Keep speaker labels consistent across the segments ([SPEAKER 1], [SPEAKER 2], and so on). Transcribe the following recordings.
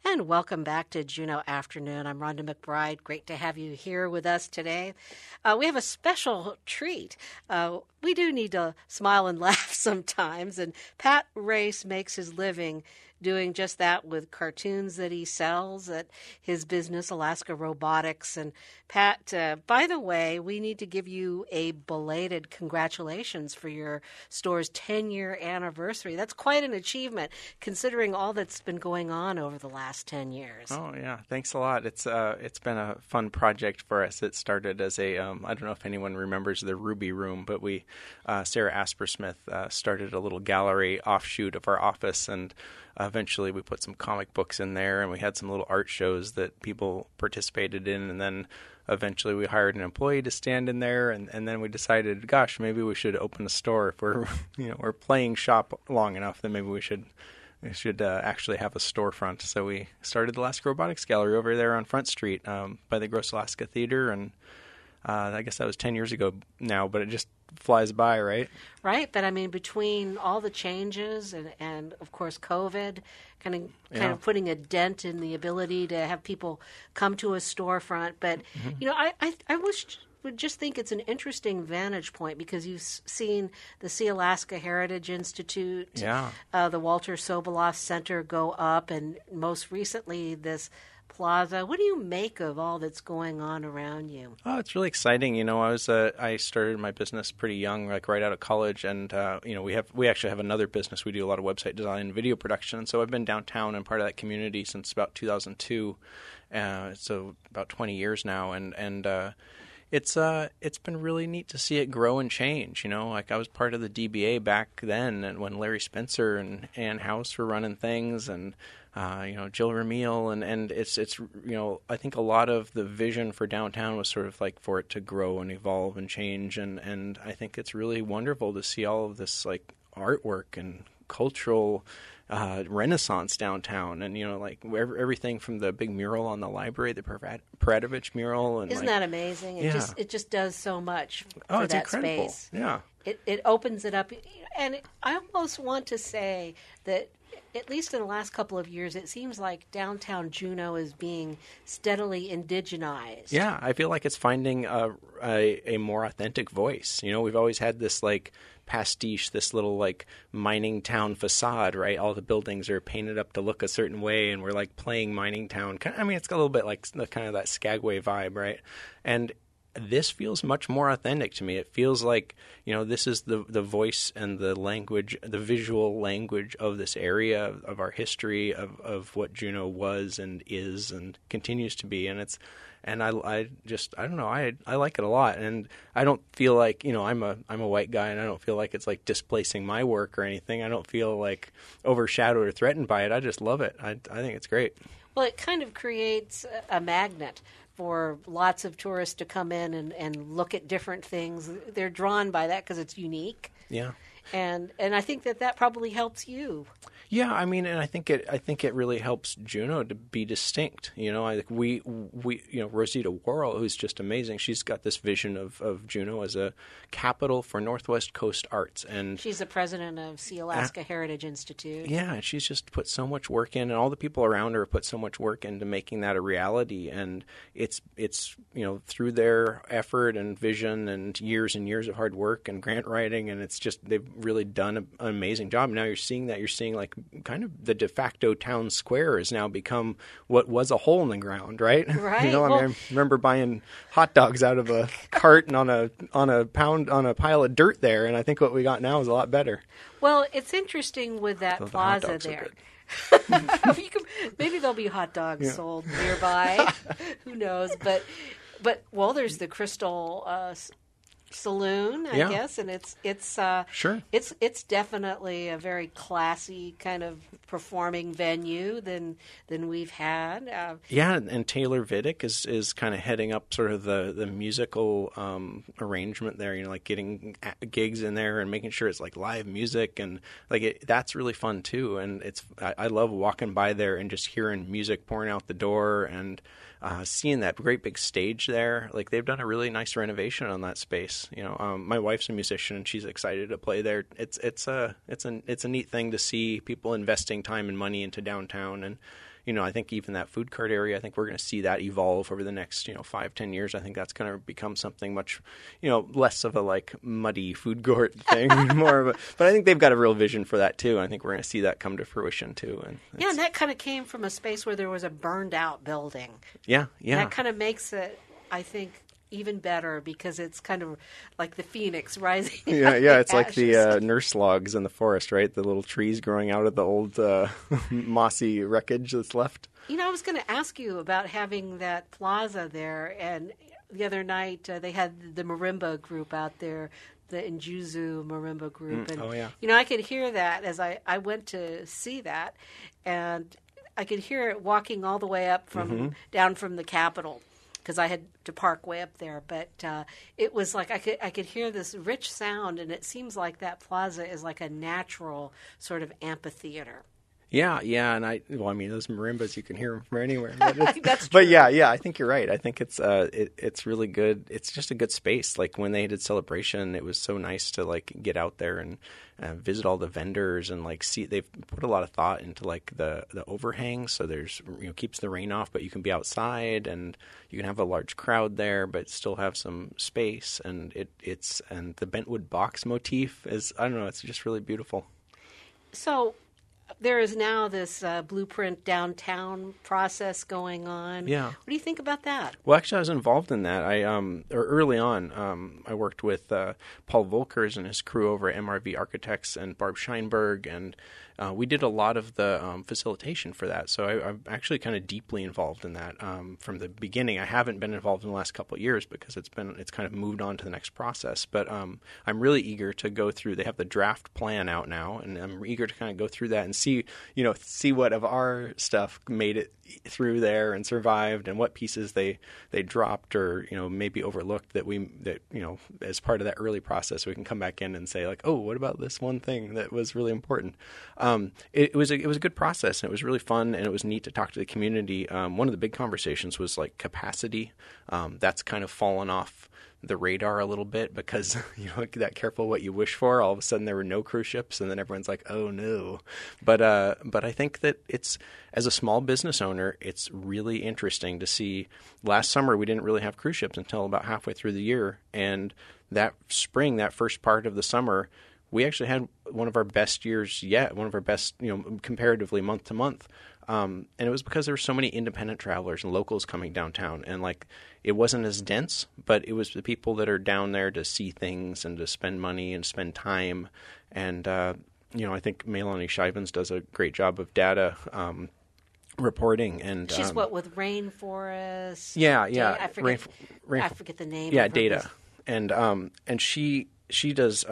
[SPEAKER 1] And welcome back to Juneau Afternoon. I'm Rhonda McBride. Great to have you here with us today. We have a special treat. We do need to smile and laugh sometimes, and Pat Race makes his living doing just that with cartoons that he sells at his business, Alaska Robotics. And Pat, by the way, we need to give you a belated congratulations for your store's 10-year anniversary. That's quite an achievement, considering all that's been going on over the last 10 years.
[SPEAKER 2] Oh, yeah. Thanks a lot. It's been a fun project for us. It started as I don't know if anyone remembers the Ruby Room, but Sarah Aspersmith started a little gallery offshoot of our office, and eventually we put some comic books in there, and we had some little art shows that people participated in, and then eventually we hired an employee to stand in there, and then we decided, gosh, maybe we should open a store. If we're playing shop long enough, then maybe we should actually have a storefront. So we started the Alaska Robotics Gallery over there on Front Street by the Gross Alaska Theater, and I guess that was 10 years ago now, but it just flies by, right?
[SPEAKER 1] Right, but I mean, between all the changes and of course COVID, kind of putting a dent in the ability to have people come to a storefront. But I would just think it's an interesting vantage point because you've seen the Sea Alaska Heritage Institute, the Walter Soboleff Center go up, and most recently this plaza. What do you make of all that's going on around you?
[SPEAKER 2] Oh, it's really exciting. I started my business pretty young, like right out of college, and we actually have another business. We do a lot of website design and video production. So I've been downtown and part of that community since about 2002, so about 20 years now, and it's been really neat to see it grow and change. Like I was part of the DBA back then, and when Larry Spencer and Ann House were running things, and Jill Ramil, and it's I think a lot of the vision for downtown was sort of like for it to grow and evolve and change, and I think it's really wonderful to see all of this like artwork and cultural renaissance downtown, and everything from the big mural on the library, the Peradovich mural, and
[SPEAKER 1] isn't that amazing? It just does so much for
[SPEAKER 2] it's
[SPEAKER 1] that
[SPEAKER 2] incredible.
[SPEAKER 1] Space.
[SPEAKER 2] Yeah,
[SPEAKER 1] it opens it up, and I almost want to say that at least in the last couple of years, it seems like downtown Juneau is being steadily indigenized.
[SPEAKER 2] Yeah, I feel like it's finding a more authentic voice. We've always had this like pastiche, this little like mining town facade, right? All the buildings are painted up to look a certain way, and we're like playing mining town. I mean, it's got a little bit like the kind of that Skagway vibe, right? And this feels much more authentic to me. It feels like, this is the voice and the language, the visual language of this area, of our history, of what Juneau was and is and continues to be. And I don't know, I like it a lot. And I don't feel like, I'm a white guy, and I don't feel like it's like displacing my work or anything. I don't feel like overshadowed or threatened by it. I just love it. I think it's great.
[SPEAKER 1] Well, it kind of creates a magnet for lots of tourists to come in and look at different things. They're drawn by that because it's unique.
[SPEAKER 2] Yeah.
[SPEAKER 1] And I think that probably helps you.
[SPEAKER 2] Yeah, I mean, and I think it really helps Juneau to be distinct. I think we Rosita Worrell, who's just amazing. She's got this vision of Juneau as a capital for Northwest Coast arts, and
[SPEAKER 1] she's the president of Sea Alaska Heritage Institute.
[SPEAKER 2] Yeah, and she's just put so much work in, and all the people around her have put so much work into making that a reality. And it's through their effort and vision and years of hard work and grant writing, and it's just they've really done an amazing job. Now you're seeing like kind of the de facto town square has now become what was a hole in the ground, right?
[SPEAKER 1] Right.
[SPEAKER 2] I remember buying hot dogs out of a cart and on a pile of dirt there, and I think what we got now is a lot better.
[SPEAKER 1] Well, it's interesting with that plaza there. Maybe there'll be hot dogs sold nearby. Who knows? But there's the Crystal Saloon, I guess, and it's
[SPEAKER 2] sure.
[SPEAKER 1] It's definitely a very classy kind of performing venue than we've had.
[SPEAKER 2] And Taylor Vidic is kind of heading up sort of the musical arrangement there. Like getting gigs in there and making sure it's like live music, and like that's really fun too. And I love walking by there and just hearing music pouring out the door and seeing that great big stage there. Like they've done a really nice renovation on that space. My wife's a musician and she's excited to play there. It's a neat thing to see people investing time and money into downtown, and I think even that food court area, I think we're going to see that evolve over the next 5-10 years. I think that's going to become something much less of a like muddy food court thing, more of a. But I think they've got a real vision for that too. I think we're going to see that come to fruition too. And
[SPEAKER 1] and that kind of came from a space where there was a burned out building.
[SPEAKER 2] Yeah.
[SPEAKER 1] That kind of makes it, I think, even better because it's kind of like the phoenix rising.
[SPEAKER 2] Yeah. It's like the nurse logs in the forest, right? The little trees growing out of the old mossy wreckage that's left.
[SPEAKER 1] I was going to ask you about having that plaza there, and the other night they had the marimba group out there, the Njuzu marimba group, and I could hear that as I went to see that, and I could hear it walking all the way up from down from the Capitol, because I had to park way up there. But it was like I could hear this rich sound, and it seems like that plaza is like a natural sort of amphitheater.
[SPEAKER 2] Yeah, and those marimbas, you can hear them from anywhere. But
[SPEAKER 1] That's true.
[SPEAKER 2] But yeah, I think you're right. I think it's really good. It's just a good space. Like when they did Celebration, it was so nice to like get out there and visit all the vendors and like see. They've put a lot of thought into like the overhang, so there's keeps the rain off, but you can be outside and you can have a large crowd there, but still have some space. And and the bentwood box motif is, I don't know, it's just really beautiful.
[SPEAKER 1] So there is now this blueprint downtown process going on.
[SPEAKER 2] Yeah.
[SPEAKER 1] What do you think about that?
[SPEAKER 2] Well, actually, I was involved in that. Early on, I worked with Paul Volkers and his crew over at MRV Architects and Barb Scheinberg, and we did a lot of the facilitation for that. So I'm actually kind of deeply involved in that from the beginning. I haven't been involved in the last couple of years because it's kind of moved on to the next process. But I'm really eager to go through. They have the draft plan out now, and I'm eager to kind of go through that and see what of our stuff made it through there and survived, and what pieces they dropped or maybe overlooked that as part of that early process we can come back in and say like, oh, what about this one thing that was really important. It was a good process, and it was really fun, and it was neat to talk to the community. One of the big conversations was like capacity. That's kind of fallen off the radar a little bit because that careful what you wish for. All of a sudden there were no cruise ships, and then everyone's like, oh no. But I think that it's, as a small business owner, it's really interesting to see. Last summer we didn't really have cruise ships until about halfway through the year, and that spring, that first part of the summer, we actually had one of our best years yet, one of our best, comparatively month to month. And it was because there were so many independent travelers and locals coming downtown, and like it wasn't as dense, but it was the people that are down there to see things and to spend money and spend time. And I think Melanie Shivens does a great job of data reporting. And
[SPEAKER 1] she's with Rainforest.
[SPEAKER 2] Yeah.
[SPEAKER 1] I forget the name.
[SPEAKER 2] Yeah,
[SPEAKER 1] of
[SPEAKER 2] Data, and she does.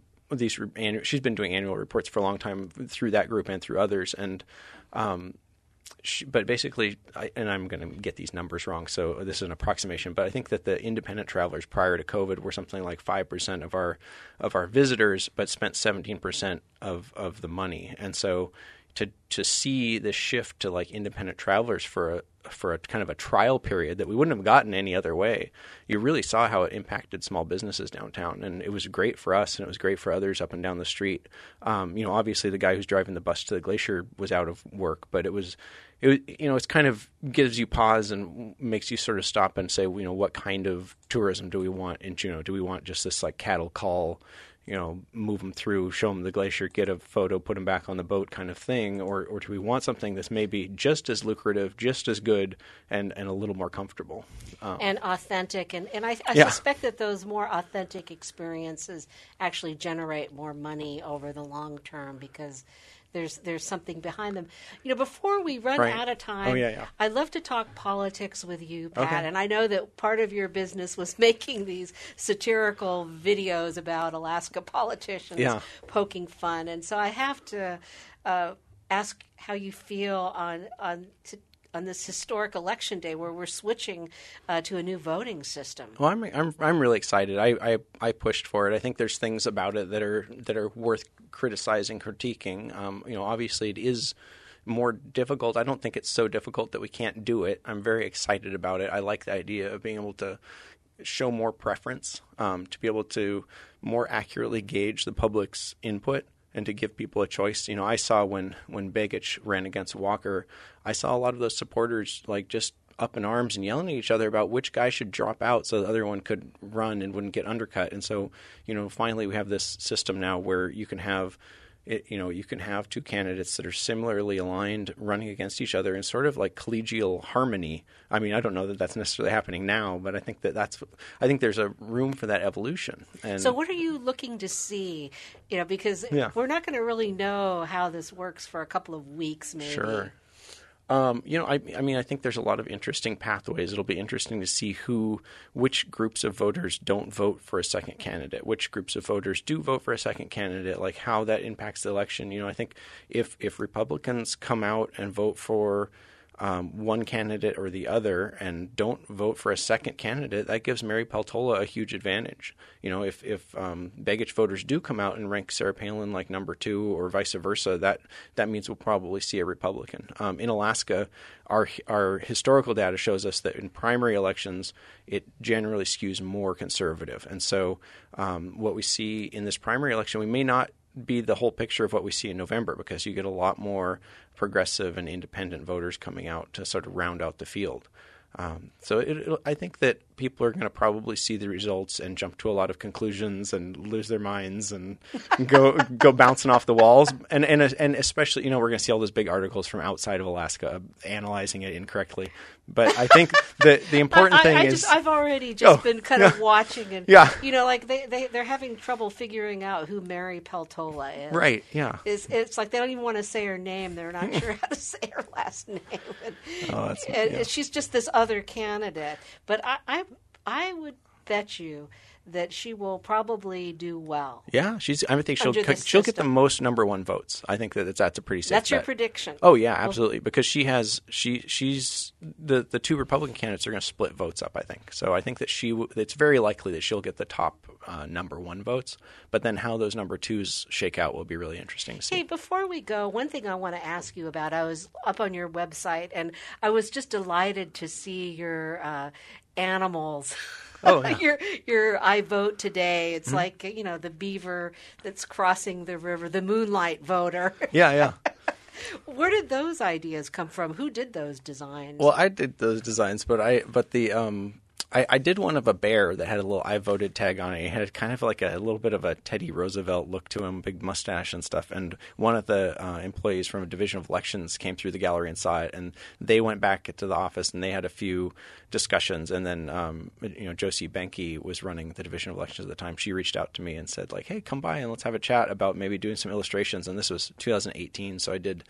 [SPEAKER 2] She's been doing annual reports for a long time through that group and through others, and but basically, and I'm going to get these numbers wrong, so this is an approximation, but I think that the independent travelers prior to COVID were something like 5% of our visitors, but spent 17% of the money, and so to see this shift to like independent travelers for a kind of a trial period that we wouldn't have gotten any other way, you really saw how it impacted small businesses downtown, and it was great for us, and it was great for others up and down the street. Obviously the guy who's driving the bus to the glacier was out of work, but it's kind of gives you pause and makes you sort of stop and say, what kind of tourism do we want in Juneau? Do we want just this like cattle call, move them through, show them the glacier, get a photo, put them back on the boat kind of thing? Or do we want something that's maybe just as lucrative, just as good, and a little more comfortable?
[SPEAKER 1] And authentic. And I suspect that those more authentic experiences actually generate more money over the long term because there's something behind them. Before we run out of time, I'd love to talk politics with you, Pat.
[SPEAKER 2] Okay.
[SPEAKER 1] And I know that part of your business was making these satirical videos about Alaska politicians poking fun. And so I have to ask how you feel on this historic election day where we're switching to a new voting system.
[SPEAKER 2] Well, I'm really excited. I pushed for it. I think there's things about it that are worth criticizing, critiquing. Obviously it is more difficult. I don't think it's so difficult that we can't do it. I'm very excited about it. I like the idea of being able to show more preference, to be able to more accurately gauge the public's input and to give people a choice. I saw when Begich ran against Walker, I saw a lot of those supporters like just up in arms and yelling at each other about which guy should drop out so the other one could run and wouldn't get undercut. And so, finally we have this system now where you can have you can have two candidates that are similarly aligned running against each other in sort of like collegial harmony. I mean, I don't know that that's necessarily happening now, but I think I think there's a room for that evolution. And
[SPEAKER 1] so what are you looking to see? Because we're not going to really know how this works for a couple of weeks, maybe.
[SPEAKER 2] Sure. I think there's a lot of interesting pathways. It'll be interesting to see which groups of voters don't vote for a second candidate, which groups of voters do vote for a second candidate, like how that impacts the election. I think if Republicans come out and vote for one candidate or the other and don't vote for a second candidate, that gives Mary Peltola a huge advantage. If Begich voters do come out and rank Sarah Palin like number 2 or vice versa, that means we'll probably see a Republican. In Alaska, our historical data shows us that in primary elections, it generally skews more conservative. And so what we see in this primary election, we may not be the whole picture of what we see in November, because you get a lot more progressive and independent voters coming out to sort of round out the field. I think that people are going to probably see the results and jump to a lot of conclusions and lose their minds and go bouncing off the walls. And especially, we're going to see all those big articles from outside of Alaska analyzing it incorrectly. But I think that the important thing is
[SPEAKER 1] I've already been kind of watching and like they're having trouble figuring out who Mary Peltola is.
[SPEAKER 2] Right. Yeah.
[SPEAKER 1] It's like they don't even want to say her name. They're not sure how to say her last name. And she's just this other candidate. But I would bet you that she will probably do well.
[SPEAKER 2] Yeah, I think she'll get the most number 1 votes. I think that's a pretty safe
[SPEAKER 1] That's
[SPEAKER 2] bet.
[SPEAKER 1] your prediction.
[SPEAKER 2] Oh yeah, absolutely. Because she's the 2 Republican candidates are going to split votes up, I think. So I think that it's very likely that she'll get the top number 1 votes. But then how those number 2s shake out will be really interesting to see.
[SPEAKER 1] Hey, before we go, one thing I want to ask you about. I was up on your website and I was just delighted to see your animals.
[SPEAKER 2] Oh, yeah.
[SPEAKER 1] your I vote today. It's like, the beaver that's crossing the river, the moonlight voter.
[SPEAKER 2] Yeah.
[SPEAKER 1] Where did those ideas come from? Who did those designs?
[SPEAKER 2] Well, I did those designs, but I did one of a bear that had a little "I voted" tag on it. It had kind of like a little bit of a Teddy Roosevelt look to him, big mustache and stuff. And one of the employees from a division of elections came through the gallery and saw it, and they went back to the office and they had a few discussions. And then Josie Benke was running the division of elections at the time. She reached out to me and said like, "Hey, come by and let's have a chat about maybe doing some illustrations." And this was 2018, so I did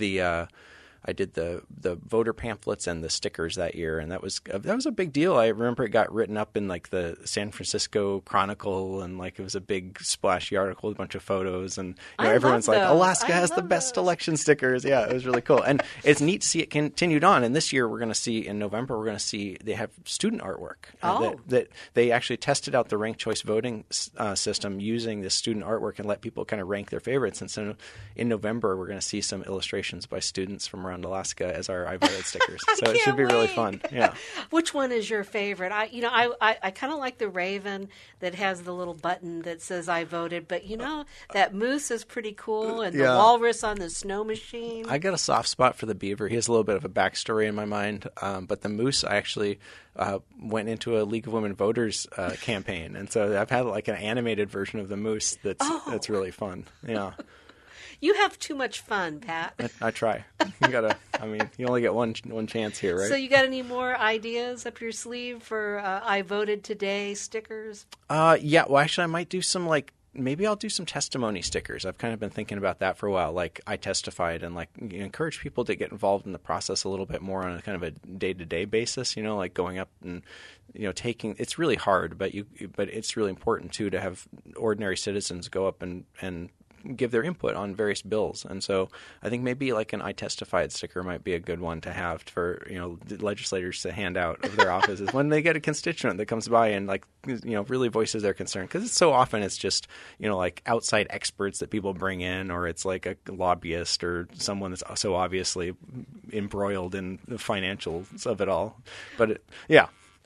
[SPEAKER 2] the voter pamphlets and the stickers that year, and that was a big deal. I remember it got written up in like the San Francisco Chronicle, and like it was a big splashy article with a bunch of photos, and everyone's like, Alaska has the best election stickers. Yeah, it was really cool, and it's neat to see it continued on. And this year we're going to see in November they have student artwork that they actually tested out the ranked choice voting system using this student artwork and let people kind of rank their favorites. And so in November we're going to see some illustrations by students from around Alaska as our I voted stickers. So it should be really fun. Yeah.
[SPEAKER 1] Which one is your favorite? I kind of like the raven that has the little button that says I voted, but that moose is pretty cool, and the walrus on the snow machine.
[SPEAKER 2] I got a soft spot for the beaver. He has a little bit of a backstory in my mind, but the moose I actually went into a League of Women Voters campaign, and so I've had like an animated version of the moose that's really fun. Yeah.
[SPEAKER 1] You have too much fun, Pat.
[SPEAKER 2] I try. You only get one chance here, right?
[SPEAKER 1] So you got any more ideas up your sleeve for I voted today stickers?
[SPEAKER 2] Yeah. Well, actually, I might do some maybe I'll do some testimony stickers. I've kind of been thinking about that for a while. Like I testified, and encourage people to get involved in the process a little bit more on a kind of a day-to-day basis. Like going up and taking. It's really hard, but it's really important too to have ordinary citizens go up and give their input on various bills. And so I think maybe like an I testified sticker might be a good one to have for, legislators to hand out of their offices when they get a constituent that comes by and really voices their concern. Because it's so often it's just, like outside experts that people bring in, or it's like a lobbyist or someone that's so obviously embroiled in the financials of it all. But yeah.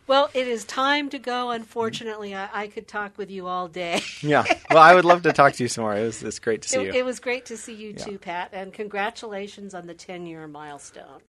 [SPEAKER 1] Well, it is time to go. Unfortunately, I could talk with you all day.
[SPEAKER 2] Yeah. Well, I would love to talk to you some more. It's great to see you.
[SPEAKER 1] It was great to see you too, Pat, and congratulations on the 10-year milestone.